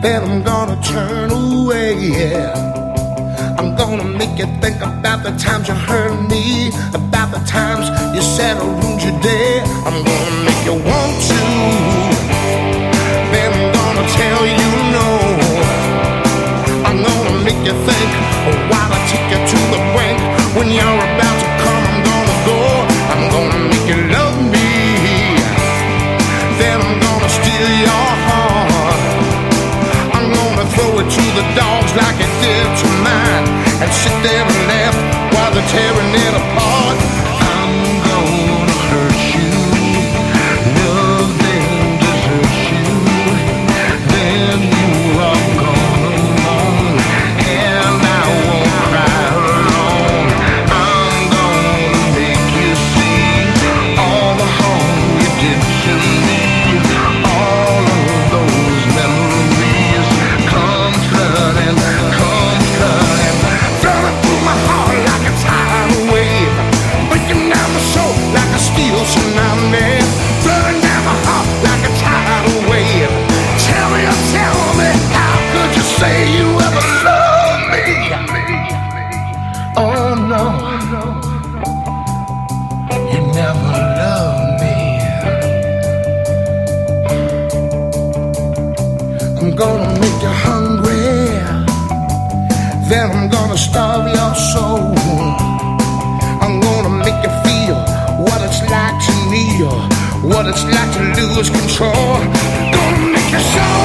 then I'm gonna turn away. Yeah. I'm gonna make you think about the times you hurt me, about the times you said I ruined your day. I'm gonna make you want to, then I'm gonna tell you no. I'm gonna make you think while I take you to the brink. When you're about to come, I'm gonna go. I'm gonna make you love me, then I'm gonna steal your heart. I'm gonna throw it to the dogs like it did to mine, and sit there and laugh while they're tearing it apart. I'm gonna hurt you, love them desert you, then you are gone alone, and I won't cry alone. I'm gonna make you see all the harm you did to me. All of those memories come flooding, flowing through my heart like a tidal wave, breaking down my soul like a steel tsunami, flowing down my heart like a tidal wave. Tell me, how could you say you ever loved me? Oh no, you never loved me. I'm gonna make you hungry, then I'm gonna starve your soul. I'm gonna make you feel what it's like to kneel, what it's like to lose control. Gonna make you so